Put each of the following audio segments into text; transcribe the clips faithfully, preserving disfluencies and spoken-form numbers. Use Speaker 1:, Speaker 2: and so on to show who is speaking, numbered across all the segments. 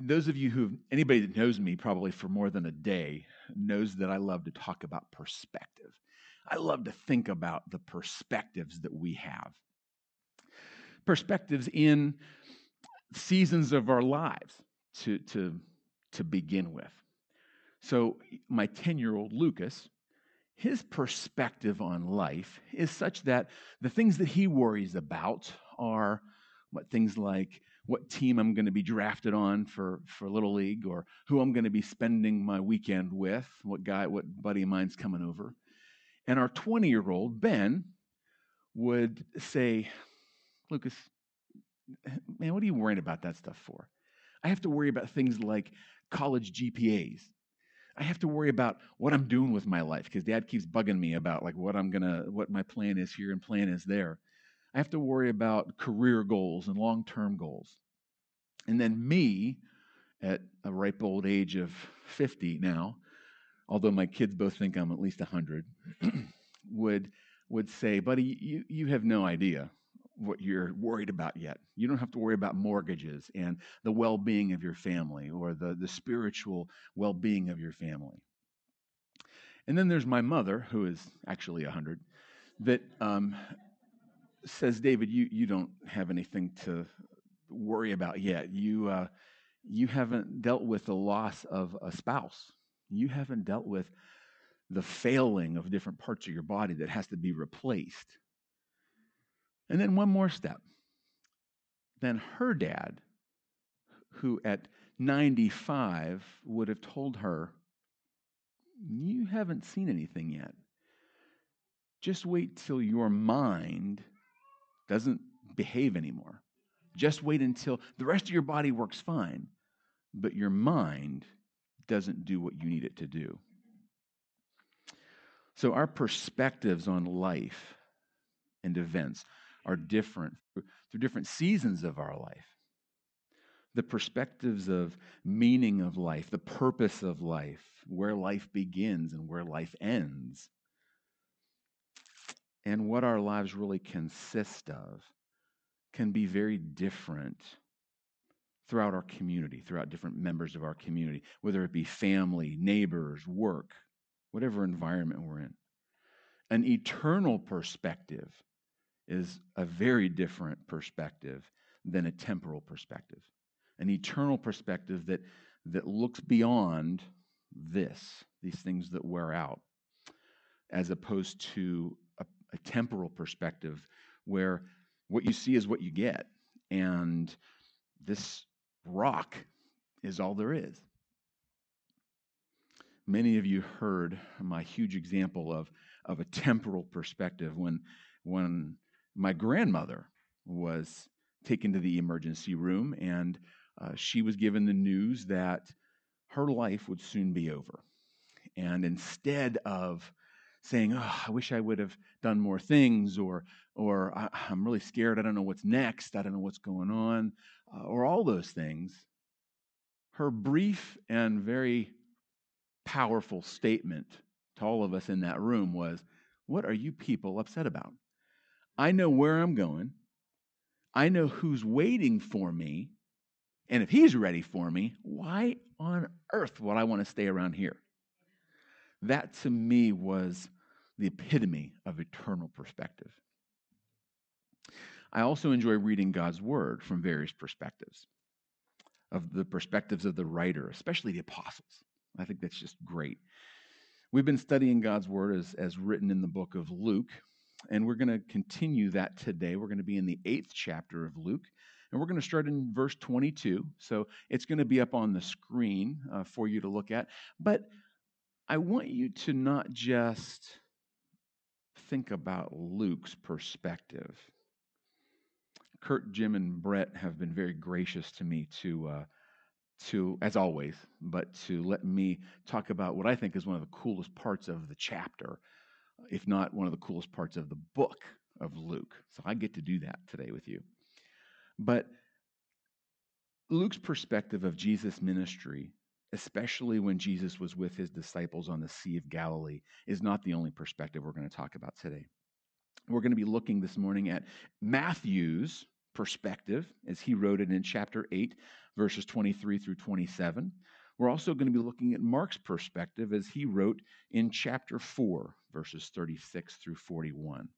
Speaker 1: those of you who, anybody that knows me probably for more than a day knows that I love to talk about perspective. I love to think about the perspectives that we have. Perspectives in seasons of our lives to, to, to begin with. So my ten-year-old Lucas, his perspective on life is such that the things that he worries about are what things like what team I'm going to be drafted on for, for Little League, or who I'm going to be spending my weekend with, what guy, what buddy of mine's coming over. And our twenty-year-old, Ben, would say, Lucas, man, what are you worrying about that stuff for? I have to worry about things like college G P As. I have to worry about what I'm doing with my life because Dad keeps bugging me about like what I'm gonna, what my plan is here and plan is there. I have to worry about career goals and long-term goals. And then me, at a ripe old age of fifty now, although my kids both think I'm at least one hundred, would would say, buddy, you, you have no idea what you're worried about yet. You don't have to worry about mortgages and the well-being of your family or the, the spiritual well-being of your family. And then there's my mother, who is actually one hundred, that um, says, David, you, you don't have anything to worry about yet. You, uh, you haven't dealt with the loss of a spouse. You haven't dealt with the failing of different parts of your body that has to be replaced. And then one more step. Then her dad, who at ninety-five would have told her, you haven't seen anything yet. Just wait till your mind doesn't behave anymore. Just wait until the rest of your body works fine, but your mind doesn't do what you need it to do. So our perspectives on life and events are different through different seasons of our life. The perspectives of meaning of life, the purpose of life, where life begins and where life ends, and what our lives really consist of can be very different throughout our community, throughout different members of our community, whether it be family, neighbors, work, whatever environment we're in. An eternal perspective is a very different perspective than a temporal perspective. An eternal perspective that, that looks beyond this, these things that wear out, as opposed to a, a temporal perspective where what you see is what you get. And this rock is all there is. Many of you heard my huge example of, of a temporal perspective when, when my grandmother was taken to the emergency room, and uh, she was given the news that her life would soon be over. And instead of saying, oh, I wish I would have done more things, or or I, I'm really scared, I don't know what's next, I don't know what's going on, uh, or all those things, her brief and very powerful statement to all of us in that room was, what are you people upset about? I know where I'm going. I know who's waiting for me. And if he's ready for me, why on earth would I want to stay around here? That to me was the epitome of eternal perspective. I also enjoy reading God's word from various perspectives, of the perspectives of the writer, especially the apostles. I think that's just great. We've been studying God's word as, as written in the book of Luke, and we're going to continue that today. We're going to be in the eighth chapter of Luke, and we're going to start in verse twenty-two. So it's going to be up on the screen uh, for you to look at. But I want you to not just think about Luke's perspective. Kurt, Jim, and Brett have been very gracious to me to, uh, to, as always, but to let me talk about what I think is one of the coolest parts of the chapter, if not one of the coolest parts of the book of Luke. So I get to do that today with you. But Luke's perspective of Jesus' ministry, especially when Jesus was with his disciples on the Sea of Galilee, is not the only perspective we're going to talk about today. We're going to be looking this morning at Matthew's perspective, as he wrote it in chapter eight, verses twenty-three through twenty-seven. We're also going to be looking at Mark's perspective as he wrote in chapter four, verses thirty-six through forty-one.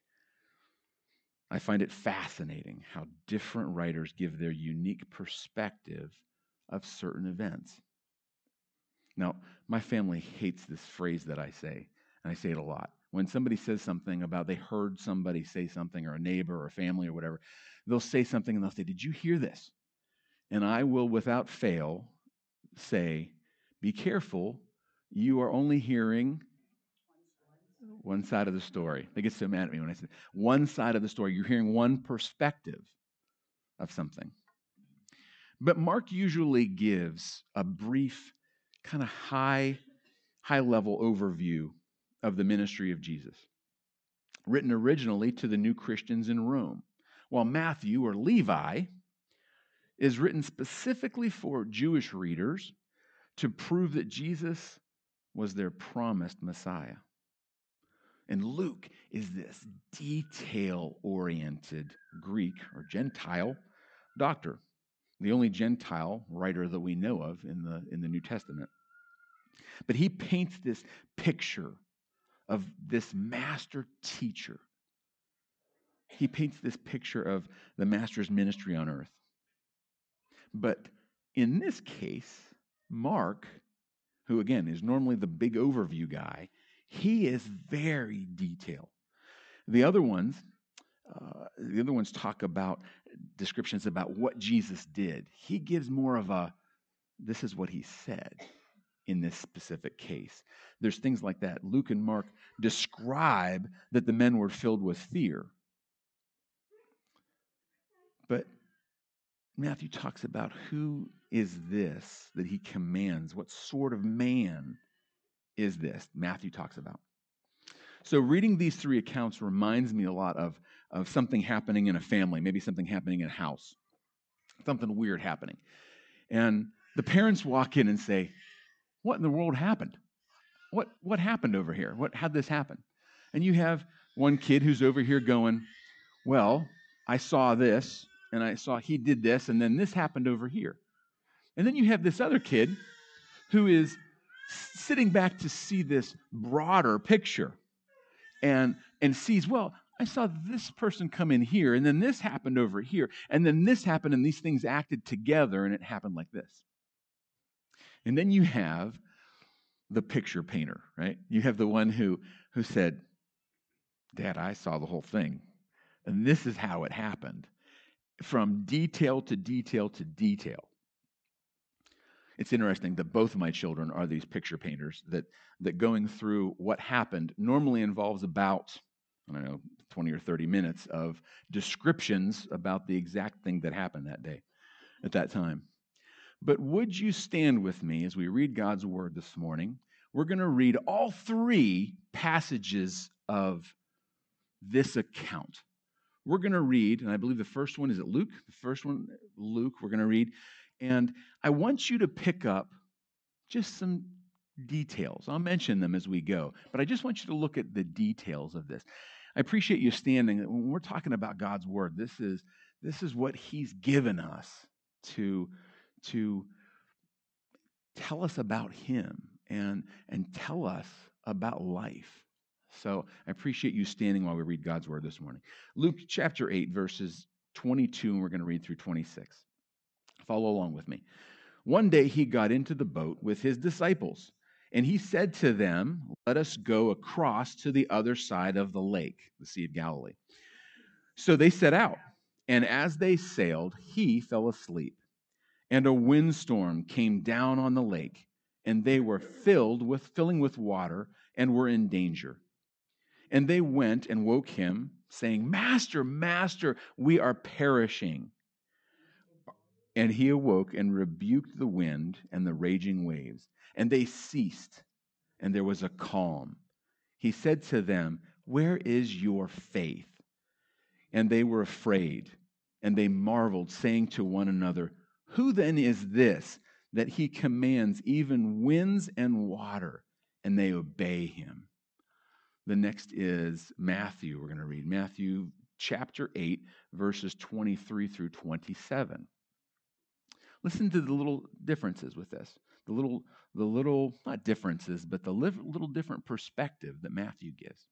Speaker 1: I find it fascinating how different writers give their unique perspective of certain events. Now, my family hates this phrase that I say, and I say it a lot. When somebody says something about they heard somebody say something, or a neighbor or a family or whatever, they'll say something and they'll say, "Did you hear this?" And I will, without fail, say, "Be careful, you are only hearing one side of the story." They get so mad at me when I say one side of the story. You're hearing one perspective of something. But Mark usually gives a brief, kind of high, high-level overview of the ministry of Jesus, written originally to the new Christians in Rome, while Matthew, or Levi, is written specifically for Jewish readers to prove that Jesus was their promised Messiah. And Luke is this detail-oriented Greek or Gentile doctor, the only Gentile writer that we know of in the, in the New Testament. But he paints this picture of this master teacher. He paints this picture of the master's ministry on earth. But in this case, Mark, who again is normally the big overview guy, he is very detailed. The other ones, uh, the other ones talk about descriptions about what Jesus did. He gives more of a, this is what he said in this specific case. There's things like that. Luke and Mark describe that the men were filled with fear. But Matthew talks about who is this that he commands? What sort of man is this? Matthew talks about. So reading these three accounts reminds me a lot of, of something happening in a family, maybe something happening in a house, something weird happening. And the parents walk in and say, "What in the world happened? What, what happened over here? What, how'd this happen?" And you have one kid who's over here going, "Well, I saw this, and I saw he did this, and then this happened over here." And then you have this other kid who is sitting back to see this broader picture and, and sees, "Well, I saw this person come in here, and then this happened over here, and then this happened, and these things acted together, and it happened like this." And then you have the picture painter, right? You have the one who, who said, "Dad, I saw the whole thing, and this is how it happened," from detail to detail to detail. It's interesting that both of my children are these picture painters, that, that going through what happened normally involves about, I don't know, twenty or thirty minutes of descriptions about the exact thing that happened that day, at that time. But would you stand with me as we read God's word this morning? We're going to read all three passages of this account. We're going to read, and I believe the first one is at Luke. The first one, Luke, we're going to read. And I want you to pick up just some details. I'll mention them as we go, but I just want you to look at the details of this. I appreciate you standing. When we're talking about God's word, this is, this is what he's given us to, to tell us about him and, and tell us about life. So I appreciate you standing while we read God's word this morning. Luke chapter eight, verses twenty-two, and we're going to read through twenty-six. Follow along with me. One day he got into the boat with his disciples, and he said to them, "Let us go across to the other side of the lake," the Sea of Galilee. So they set out, and as they sailed, he fell asleep. And a windstorm came down on the lake, and they were filled with, filling with water, and were in danger. And they went and woke him, saying, "Master, Master, we are perishing." And he awoke and rebuked the wind and the raging waves, and they ceased, and there was a calm. He said to them, "Where is your faith?" And they were afraid, and they marveled, saying to one another, "Who then is this, that he commands even winds and water, and they obey him?" The next is Matthew. We're going to read Matthew chapter eight, verses twenty-three through twenty-seven. Listen to the little differences with this. The little, the little, not differences, but the little different perspective that Matthew gives.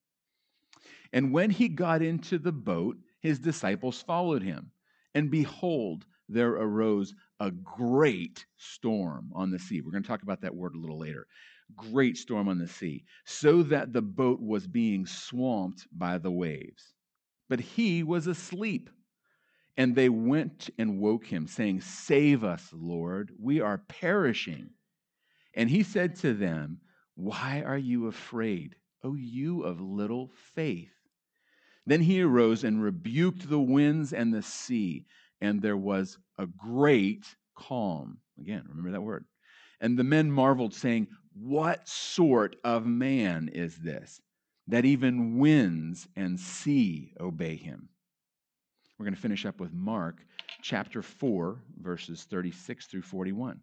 Speaker 1: And when he got into the boat, his disciples followed him. And behold, there arose a great storm on the sea. We're going to talk about that word a little later. Great storm on the sea, so that the boat was being swamped by the waves. But he was asleep. And they went and woke him, saying, "Save us, Lord, we are perishing." And he said to them, "Why are you afraid, O you of little faith?" Then he arose and rebuked the winds and the sea, and there was a great calm. Again, remember that word. And the men marveled, saying, "What sort of man is this, that even winds and sea obey him?" We're going to finish up with Mark chapter four, verses thirty-six through forty-one.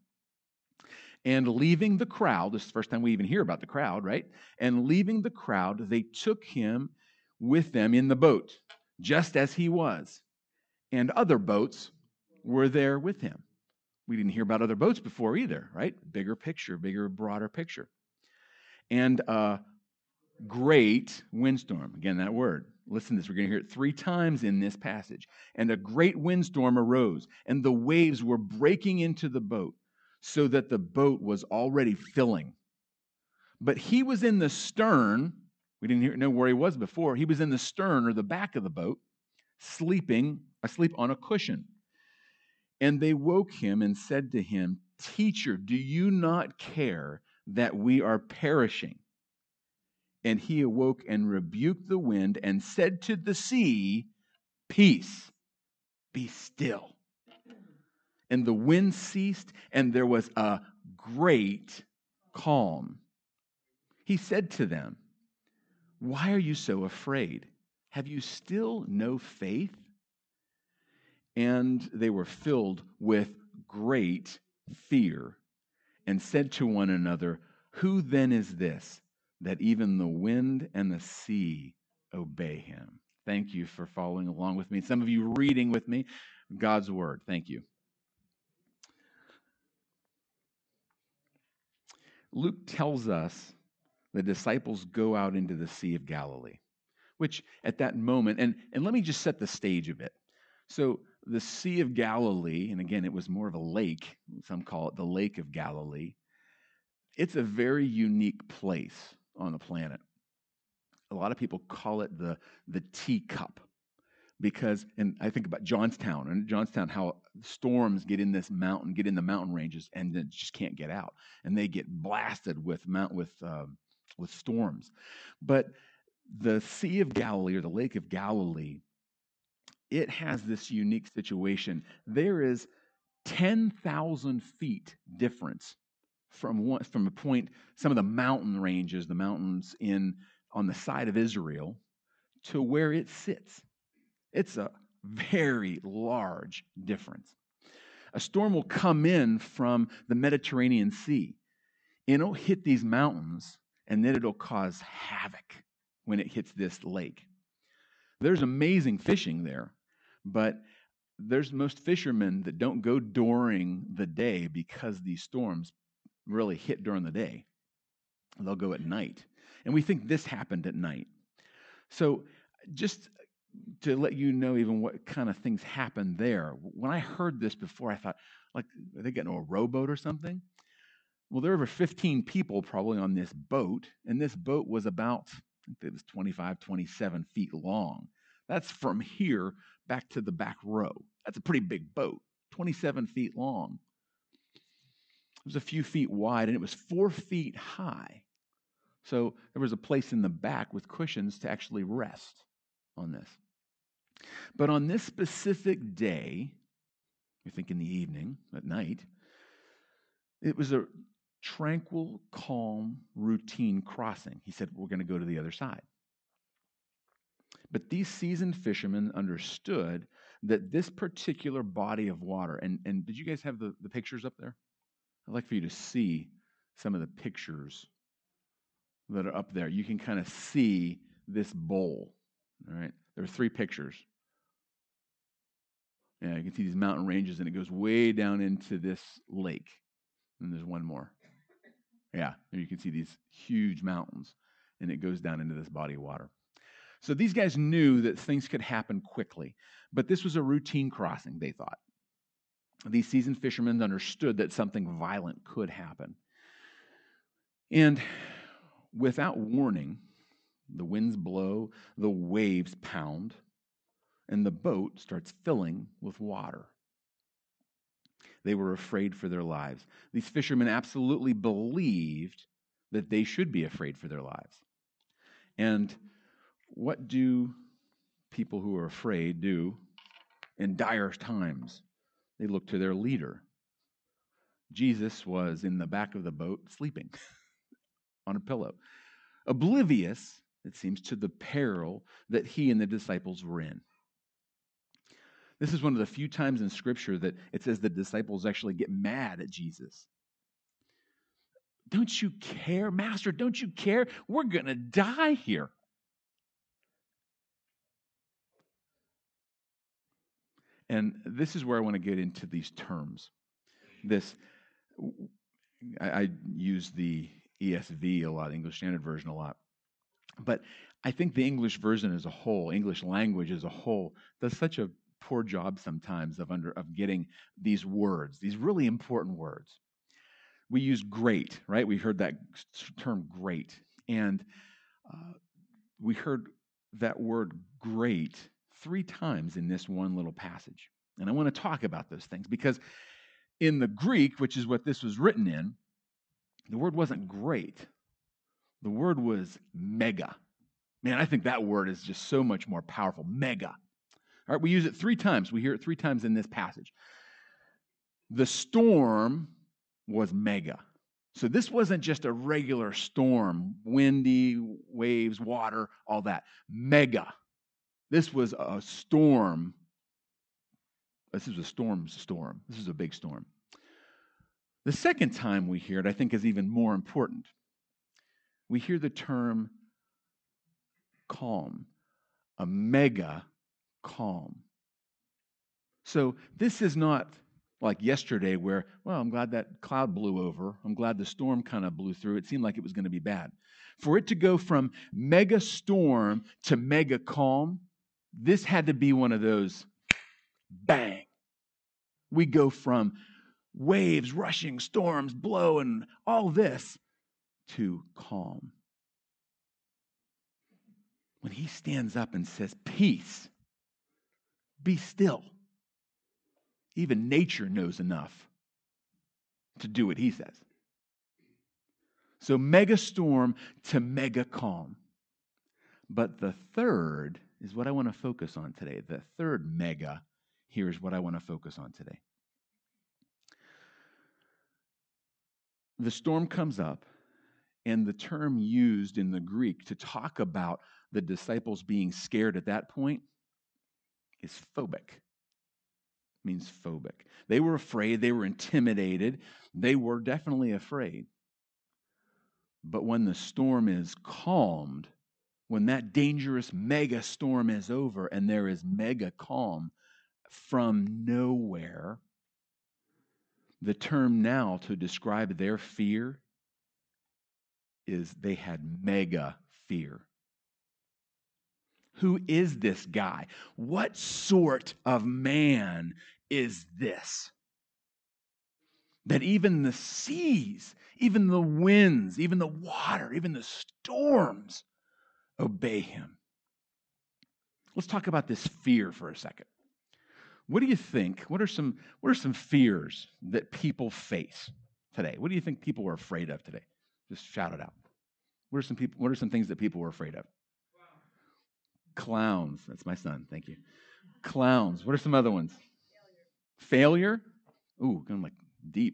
Speaker 1: And leaving the crowd, this is the first time we even hear about the crowd, right? And leaving the crowd, they took him with them in the boat, just as he was. And other boats were there with him. We didn't hear about other boats before either, right? Bigger picture, bigger, broader picture. And a great windstorm. Again, that word. Listen to this. We're going to hear it three times in this passage. And a great windstorm arose, and the waves were breaking into the boat, so that the boat was already filling. But he was in the stern. We didn't hear, know where he was before. He was in the stern or the back of the boat, sleeping, asleep on a cushion. And they woke him and said to him, "Teacher, do you not care that we are perishing?" And he awoke and rebuked the wind and said to the sea, "Peace, be still." And the wind ceased, and there was a great calm. He said to them, "Why are you so afraid? Have you still no faith?" And they were filled with great fear and said to one another, "Who then is this, that even the wind and the sea obey him?" Thank you for following along with me. Some of you reading with me God's word. Thank you. Luke tells us the disciples go out into the Sea of Galilee, which at that moment, and, and let me just set the stage a bit. So the Sea of Galilee, and again, it was more of a lake. Some call it the Lake of Galilee. It's a very unique place on the planet. A lot of people call it the, the teacup because, and I think about Johnstown, and Johnstown, how storms get in this mountain, get in the mountain ranges, and then just can't get out, and they get blasted with mount with uh, with storms. But the Sea of Galilee or the Lake of Galilee, it has this unique situation. There is ten thousand feet difference from one, from a point, some of the mountain ranges, the mountains in on the side of Israel, to where it sits. It's a very large difference. A storm will come in from the Mediterranean Sea, and it'll hit these mountains, and then it'll cause havoc when it hits this lake. There's amazing fishing there, but there's most fishermen that don't go during the day because these storms really hit during the day. They'll go at night. And we think this happened at night. So just to let you know even what kind of things happened there, when I heard this before, I thought, like, are they getting a rowboat or something? Well, there were fifteen people probably on this boat, and this boat was about, I think it was twenty-five, twenty-seven feet long. That's from here back to the back row. That's a pretty big boat, twenty-seven feet long. It was a few feet wide, and it was four feet high. So there was a place in the back with cushions to actually rest on this. But on this specific day, we think in the evening, at night, it was a tranquil, calm, routine crossing. He said, we're going to go to the other side. But these seasoned fishermen understood that this particular body of water, and, and did you guys have the, the pictures up there? I'd like for you to see some of the pictures that are up there. You can kind of see this bowl, all right? There are three pictures. Yeah, you can see these mountain ranges, and it goes way down into this lake. And there's one more. Yeah, you can see these huge mountains, and it goes down into this body of water. So these guys knew that things could happen quickly, but this was a routine crossing, they thought. These seasoned fishermen understood that something violent could happen. And without warning, the winds blow, the waves pound, and the boat starts filling with water. They were afraid for their lives. These fishermen absolutely believed that they should be afraid for their lives. And what do people who are afraid do in dire times? They look to their leader. Jesus was in the back of the boat sleeping on a pillow, oblivious, it seems, to the peril that he and the disciples were in. This is one of the few times in Scripture that it says the disciples actually get mad at Jesus. Don't you care, Master? Don't you care? We're going to die here. And this is where I want to get into these terms. This, I, I use the E S V a lot, English Standard Version a lot. But I think the English version as a whole, English language as a whole, does such a poor job sometimes of under of getting these words, these really important words. We use great, right? We heard that term great. And uh, we heard that word great three times in this one little passage. And I want to talk about those things because in the Greek, which is what this was written in, the word wasn't great. The word was mega. Man, I think that word is just so much more powerful. Mega. All right, we use it three times. We hear it three times in this passage. The storm was mega. So this wasn't just a regular storm, windy, waves, water, all that. Mega. This was a storm. This is a storm's storm. This is a big storm. The second time we hear it, I think, is even more important. We hear the term calm, a mega calm. So this is not like yesterday where, well, I'm glad that cloud blew over. I'm glad the storm kind of blew through. It seemed like it was going to be bad. For it to go from mega storm to mega calm, this had to be one of those bang. We go from waves rushing, storms blowing, all this to calm. When he stands up and says, peace, be still. Even nature knows enough to do what he says. So mega storm to mega calm. But the third is what I want to focus on today. The third mega here is what I want to focus on today. The storm comes up, and the term used in the Greek to talk about the disciples being scared at that point is phobic. Means phobic. They were afraid. They were intimidated. They were definitely afraid. But when the storm is calmed, when that dangerous mega storm is over and there is mega calm from nowhere, the term now to describe their fear is they had mega fear. Who is this guy? What sort of man is this? That even the seas, even the winds, even the water, even the storms obey him. Let's talk about this fear for a second. What do you think? What are some, what are some fears that people face today? What do you think people are afraid of today? Just shout it out. What are some people, what are some things that people are afraid of? Clowns. That's my son. Thank you. Clowns. What are some other ones? Failure. Failure? Ooh, going like deep.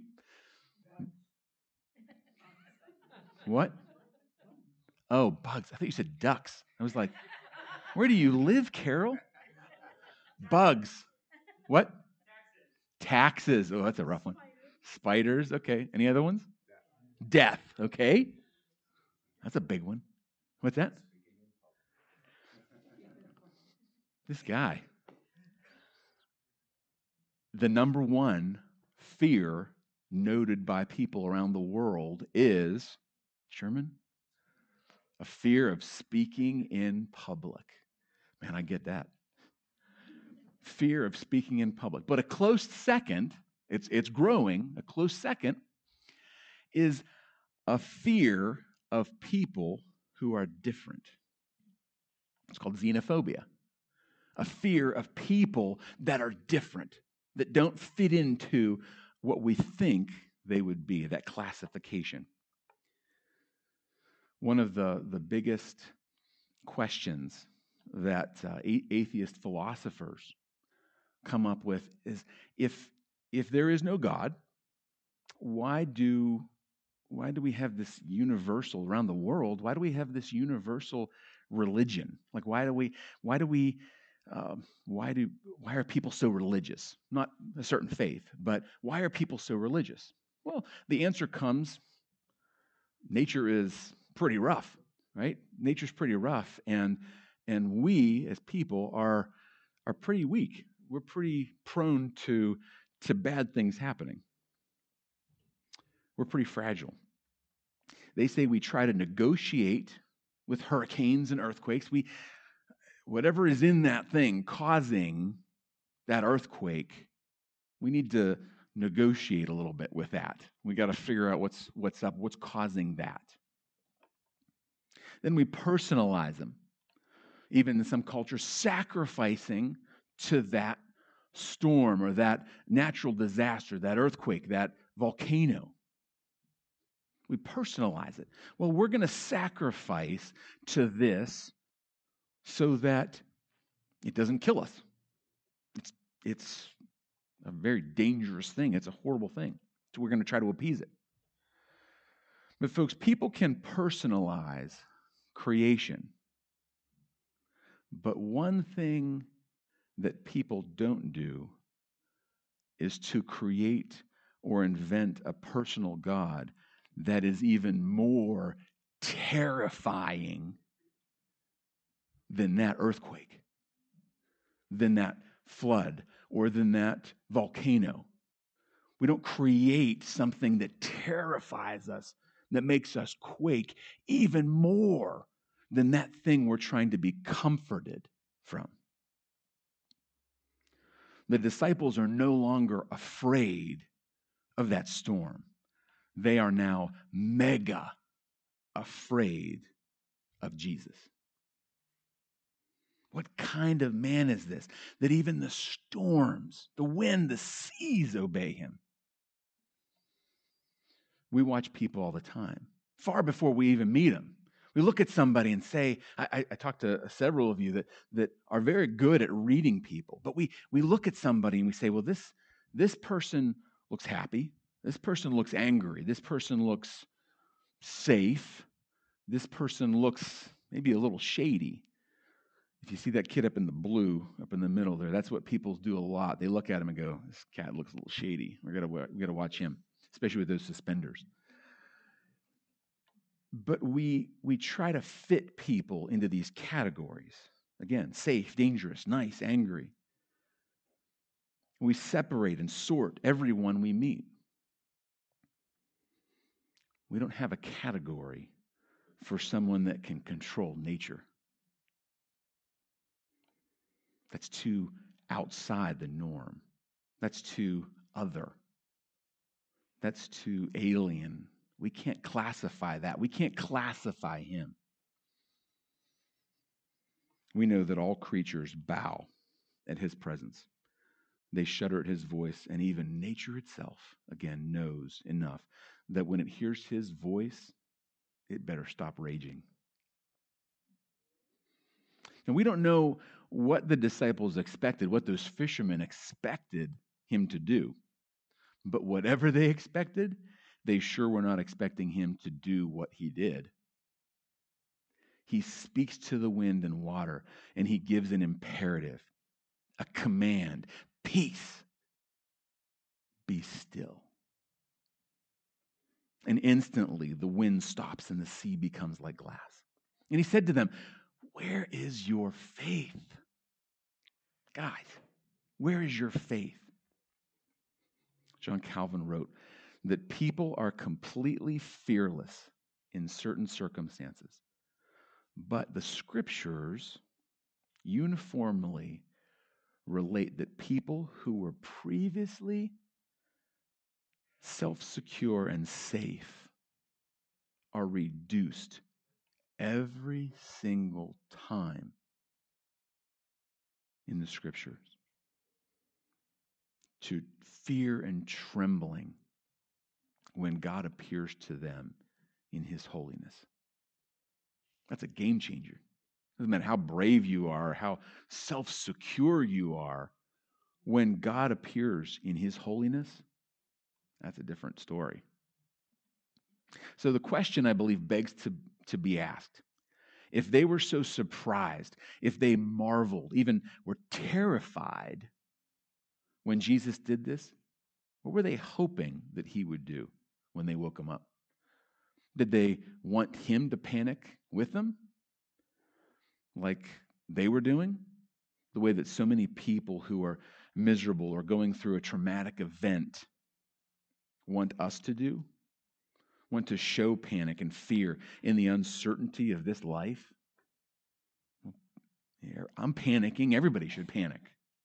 Speaker 1: What? Oh, bugs. I thought you said ducks. I was like, where do you live, Carol? Bugs. What? Taxes. Oh, that's a rough one. Spiders. Okay. Any other ones? Death. Okay. That's a big one. What's that? This guy. The number one fear noted by people around the world is, Sherman, a fear of speaking in public. Man, I get that. Fear of speaking in public. But a close second, it's, it's growing, a close second is a fear of people who are different. It's called xenophobia. A fear of people that are different, that don't fit into what we think they would be, that classification. One of the, the biggest questions that uh, atheist philosophers come up with is, if, if there is no God, why do, why do we have this universal, around the world, why do we have this universal religion? Like, why do we, why do we, um, why do, why are people so religious? Not a certain faith, but why are people so religious? Well, the answer comes, nature is pretty rough, right? Nature's pretty rough, and and we as people are are pretty weak. We're pretty prone to to bad things happening. We're pretty fragile. They say we try to negotiate with hurricanes and earthquakes. We whatever is in that thing causing that earthquake, we need to negotiate a little bit with that. We got to figure out what's what's up, what's causing that. Then we personalize them. Even in some cultures, sacrificing to that storm or that natural disaster, that earthquake, that volcano. We personalize it. Well, we're going to sacrifice to this so that it doesn't kill us. It's, it's a very dangerous thing. It's a horrible thing. So we're going to try to appease it. But folks, people can personalize creation. But one thing that people don't do is to create or invent a personal God that is even more terrifying than that earthquake, than that flood, or than that volcano. We don't create something that terrifies us, that makes us quake even more than that thing we're trying to be comforted from. The disciples are no longer afraid of that storm. They are now mega afraid of Jesus. What kind of man is this, that even the storms, the wind, the seas obey him? We watch people all the time, far before we even meet them. We look at somebody and say, I, I talked to several of you that, that are very good at reading people, but we, we look at somebody and we say, well, this, this person looks happy. This person looks angry. This person looks safe. This person looks maybe a little shady. If you see that kid up in the blue, up in the middle there, that's what people do a lot. They look at him and go, this cat looks a little shady. We're gonna, we got to watch him, especially with those suspenders. But we we try to fit people into these categories. Again, safe, dangerous, nice, angry. We separate and sort everyone we meet. We don't have a category for someone that can control nature. That's too outside the norm. That's too other. That's too alien. We can't classify that. We can't classify him. We know that all creatures bow at his presence. They shudder at his voice, and even nature itself, again, knows enough that when it hears his voice, it better stop raging. And we don't know what the disciples expected, what those fishermen expected him to do. But whatever they expected, they sure were not expecting him to do what he did. He speaks to the wind and water, and he gives an imperative, a command. Peace, be still. And instantly the wind stops and the sea becomes like glass. And he said to them, where is your faith? Guys, where is your faith? John Calvin wrote that people are completely fearless in certain circumstances, but the scriptures uniformly relate that people who were previously self-secure and safe are reduced every single time in the scriptures to fear and trembling when God appears to them in his holiness. That's a game changer. Doesn't matter how brave you are, how self-secure you are, when God appears in his holiness, that's a different story. So the question, I believe, begs to, to be asked. If they were so surprised, if they marveled, even were terrified when Jesus did this, what were they hoping that he would do when they woke him up? Did they want him to panic with them like they were doing? The way that so many people who are miserable or going through a traumatic event want us to do? Want to show panic and fear in the uncertainty of this life? I'm panicking. Everybody should panic.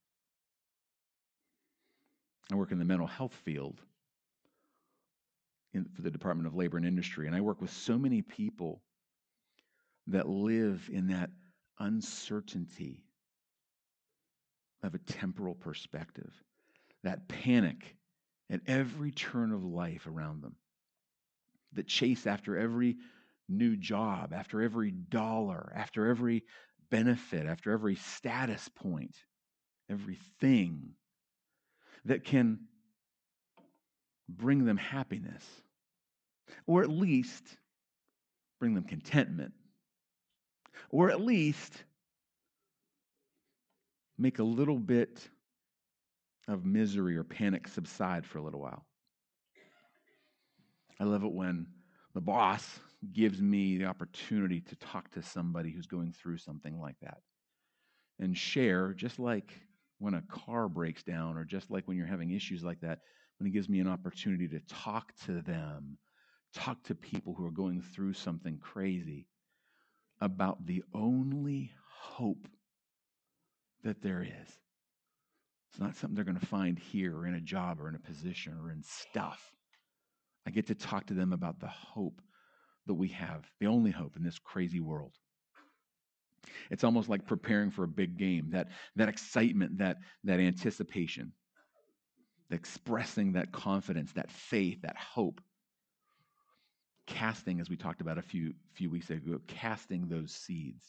Speaker 1: I work in the mental health field in, for the Department of Labor and Industry, and I work with so many people that live in that uncertainty of a temporal perspective, that panic at every turn of life around them, that chase after every new job, after every dollar, after every benefit, after every status point, everything that can bring them happiness, or at least bring them contentment, or at least make a little bit of misery or panic subside for a little while. I love it when the boss gives me the opportunity to talk to somebody who's going through something like that and share, just like when a car breaks down or just like when you're having issues like that, when he gives me an opportunity to talk to them, talk to people who are going through something crazy about the only hope that there is. It's not something they're going to find here or in a job or in a position or in stuff. I get to talk to them about the hope that we have, the only hope in this crazy world. It's almost like preparing for a big game, that, that excitement, that, that anticipation, expressing that confidence, that faith, that hope. Casting, as we talked about a few, few weeks ago, casting those seeds.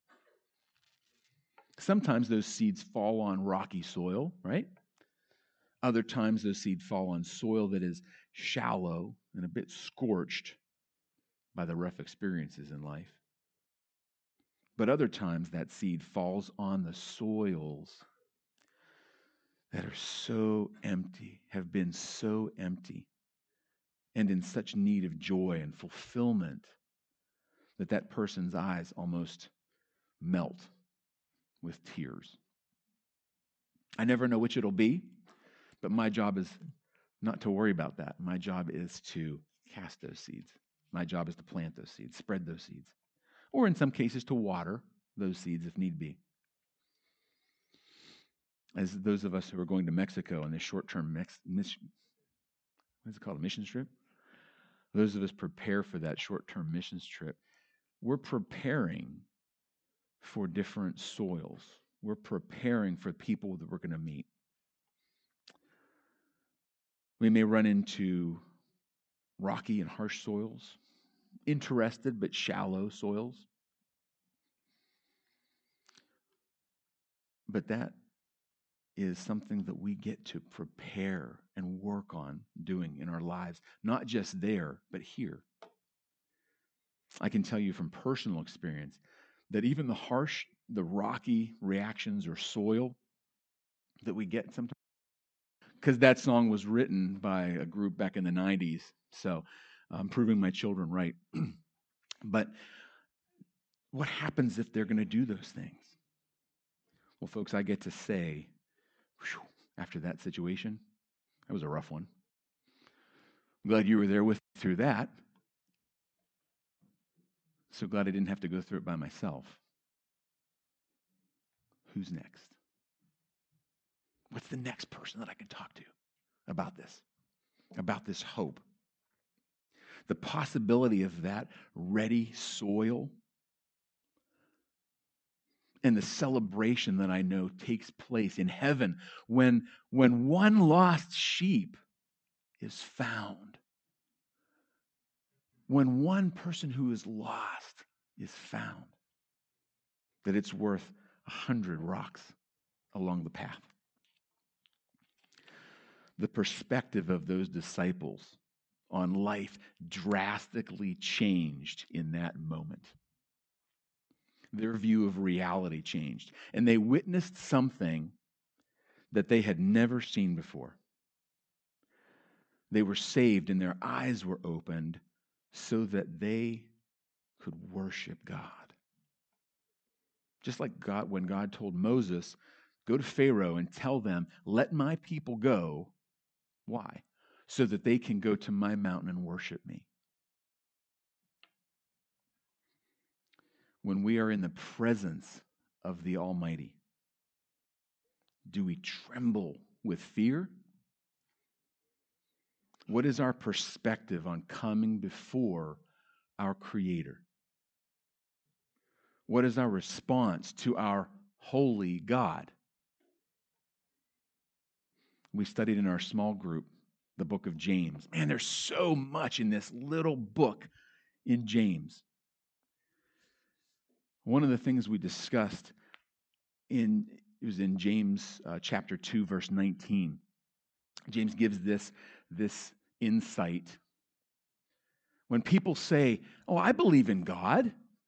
Speaker 1: Sometimes those seeds fall on rocky soil, right? Other times those seeds fall on soil that is shallow and a bit scorched by the rough experiences in life. But other times that seed falls on the soils that are so empty, have been so empty, and in such need of joy and fulfillment that that person's eyes almost melt with tears. I never know which it'll be, but my job is not to worry about that. My job is to cast those seeds. My job is to plant those seeds, spread those seeds, or in some cases to water those seeds if need be. As those of us who are going to Mexico on this short-term mix, mis, what is it called, a mission trip? Those of us prepare for that short-term missions trip, we're preparing for different soils. We're preparing for people that we're going to meet. We may run into rocky and harsh soils, interested but shallow soils. But that is something that we get to prepare and work on doing in our lives, not just there, but here. I can tell you from personal experience that even the harsh, the rocky reactions or soil that we get sometimes, because that song was written by a group back in the nineties, so I'm proving my children right. But what happens if they're going to do those things? Well, folks, I get to say, whew, after that situation, that was a rough one. I'm glad you were there with me through that. So glad I didn't have to go through it by myself. Who's next? What's the next person that I can talk to about this, about this hope? The possibility of that ready soil and the celebration that I know takes place in heaven when, when one lost sheep is found. When one person who is lost is found, that it's worth a hundred rocks along the path. The perspective of those disciples on life drastically changed in that moment. Their view of reality changed, and they witnessed something that they had never seen before. They were saved and their eyes were opened so that they could worship God. Just like God, when God told Moses, go to Pharaoh and tell them, let my people go. Why? So that they can go to my mountain and worship me. When we are in the presence of the Almighty, do we tremble with fear? What is our perspective on coming before our Creator? What is our response to our holy God? We studied in our small group the book of James. Man, there's so much in this little book in James. One of the things we discussed in it was in James uh, chapter two, verse nineteen. James gives this, this insight. When people say, oh, I believe in God,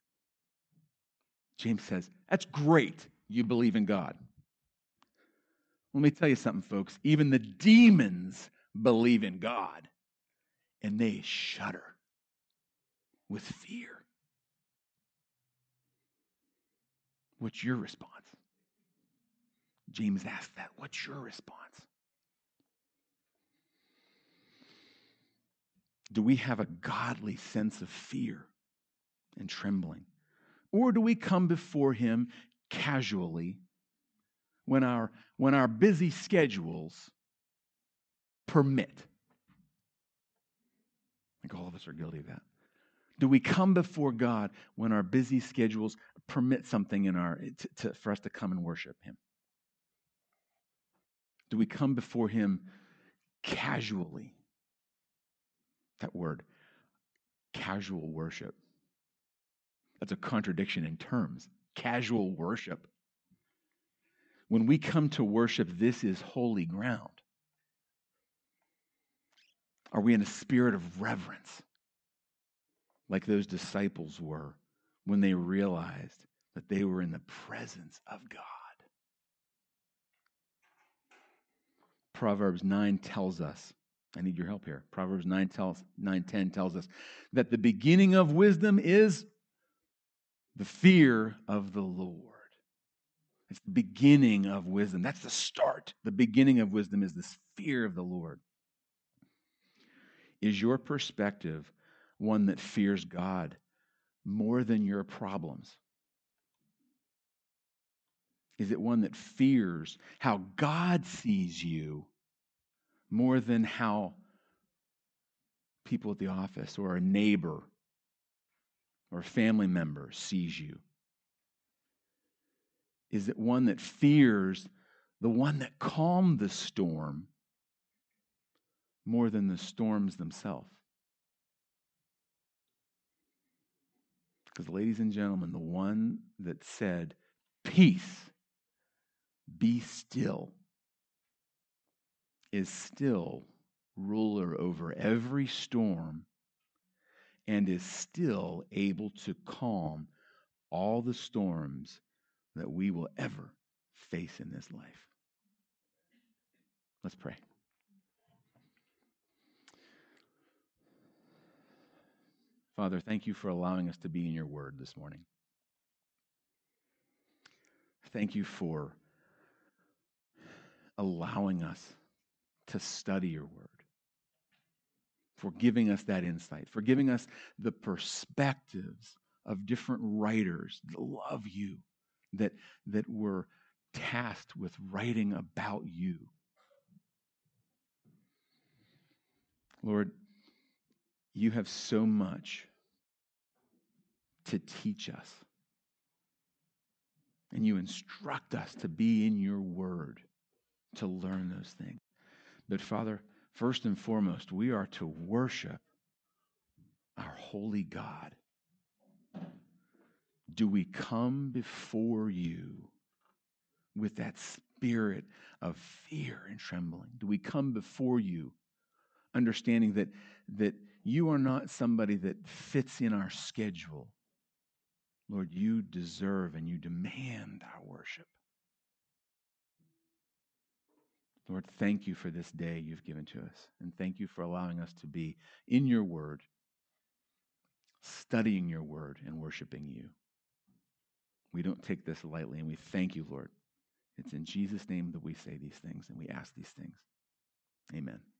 Speaker 1: James says, that's great, you believe in God. Let me tell you something, folks. Even the demons believe in God, and they shudder with fear. What's your response? James asked that. What's your response? Do we have a godly sense of fear and trembling? Or do we come before him casually when our, when our busy schedules permit? I think all of us are guilty of that. Do we come before God when our busy schedules permit something in our to, to, for us to come and worship him? Do we come before him casually? That word, casual worship. That's a contradiction in terms. Casual worship. When we come to worship, this is holy ground. Are we in a spirit of reverence, like those disciples were when they realized that they were in the presence of God? Proverbs nine tells us, I need your help here. Proverbs nine tells nine ten tells us that the beginning of wisdom is the fear of the Lord. It's the beginning of wisdom. That's the start. The beginning of wisdom is this fear of the Lord. Is your perspective one that fears God more than your problems? Is it one that fears how God sees you more than how people at the office or a neighbor or a family member sees you? Is it one that fears the one that calmed the storm more than the storms themselves? Because, ladies and gentlemen, the one that said, peace, be still, is still ruler over every storm and is still able to calm all the storms that we will ever face in this life. Let's pray. Father, thank you for allowing us to be in your word this morning. Thank you for allowing us to study your word, for giving us that insight, for giving us the perspectives of different writers that love you, that, that were tasked with writing about you. Lord, you have so much to teach us. And you instruct us to be in your word, to learn those things. But Father, first and foremost, we are to worship our holy God. Do we come before you with that spirit of fear and trembling? Do we come before you understanding that, that you are not somebody that fits in our schedule? Lord, you deserve and you demand our worship. Lord, thank you for this day you've given to us. And thank you for allowing us to be in your word, studying your word and worshiping you. We don't take this lightly, and we thank you, Lord. It's in Jesus' name that we say these things and we ask these things. Amen.